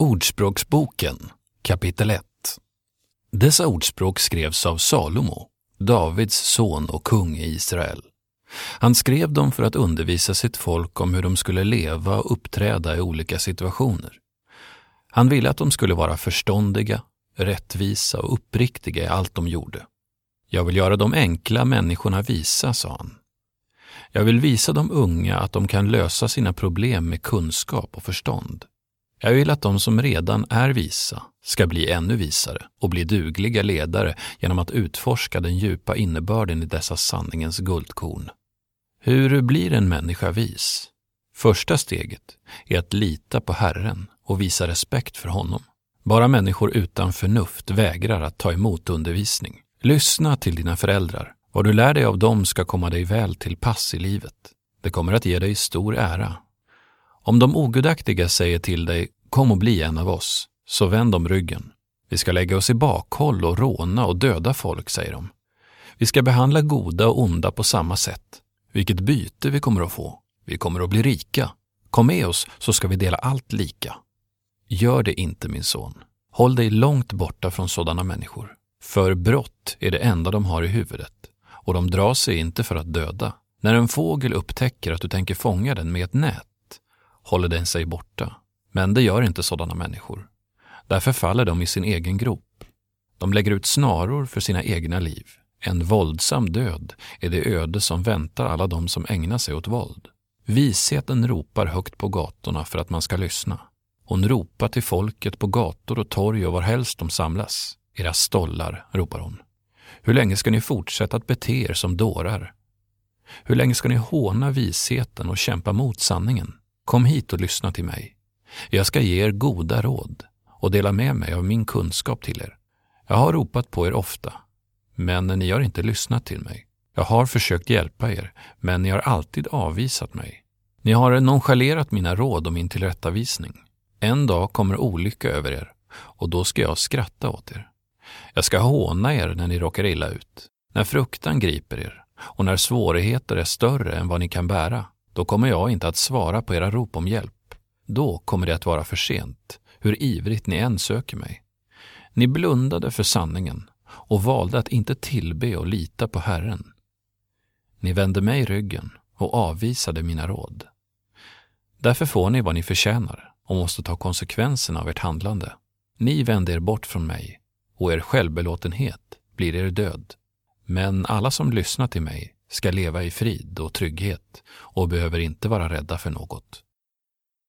Ordspråksboken, kapitel 1. Dessa ordspråk skrevs av Salomo, Davids son och kung i Israel. Han skrev dem för att undervisa sitt folk om hur de skulle leva och uppträda i olika situationer. Han ville att de skulle vara förståndiga, rättvisa och uppriktiga i allt de gjorde. Jag vill göra de enkla människorna visa, sa han. Jag vill visa de unga att de kan lösa sina problem med kunskap och förstånd. Jag vill att de som redan är visa ska bli ännu visare och bli dugliga ledare genom att utforska den djupa innebörden i dessa sanningens guldkorn. Hur blir en människa vis? Första steget är att lita på Herren och visa respekt för honom. Bara människor utan förnuft vägrar att ta emot undervisning. Lyssna till dina föräldrar. Vad du lär dig av dem ska komma dig väl till pass i livet. Det kommer att ge dig stor ära. Om de ogudaktiga säger till dig, kom och bli en av oss, så vänd om ryggen. Vi ska lägga oss i bakhåll och råna och döda folk, säger de. Vi ska behandla goda och onda på samma sätt. Vilket byte vi kommer att få. Vi kommer att bli rika. Kom med oss så ska vi dela allt lika. Gör det inte, min son. Håll dig långt borta från sådana människor. För brott är det enda de har i huvudet. Och de drar sig inte för att döda. När en fågel upptäcker att du tänker fånga den med ett nät, håller den sig borta. Men det gör inte sådana människor. Därför faller de i sin egen grop. De lägger ut snaror för sina egna liv. En våldsam död är det öde som väntar alla de som ägnar sig åt våld. Visheten ropar högt på gatorna för att man ska lyssna. Hon ropar till folket på gator och torg och varhelst de samlas. Era stollar, ropar hon. Hur länge ska ni fortsätta att bete er som dårar? Hur länge ska ni håna visheten och kämpa mot sanningen? Kom hit och lyssna till mig. Jag ska ge er goda råd och dela med mig av min kunskap till er. Jag har ropat på er ofta, men ni har inte lyssnat till mig. Jag har försökt hjälpa er, men ni har alltid avvisat mig. Ni har nonchalerat mina råd och min tillrättavisning. En dag kommer olycka över er, och då ska jag skratta åt er. Jag ska håna er när ni råkar illa ut. När fruktan griper er, och när svårigheter är större än vad ni kan bära, då kommer jag inte att svara på era rop om hjälp. Då kommer det att vara för sent, hur ivrigt ni än söker mig. Ni blundade för sanningen och valde att inte tillbe och lita på Herren. Ni vände mig ryggen och avvisade mina råd. Därför får ni vad ni förtjänar och måste ta konsekvenserna av ert handlande. Ni vände er bort från mig och er självbelåtenhet blir er död. Men alla som lyssnar till mig ska leva i frid och trygghet och behöver inte vara rädda för något.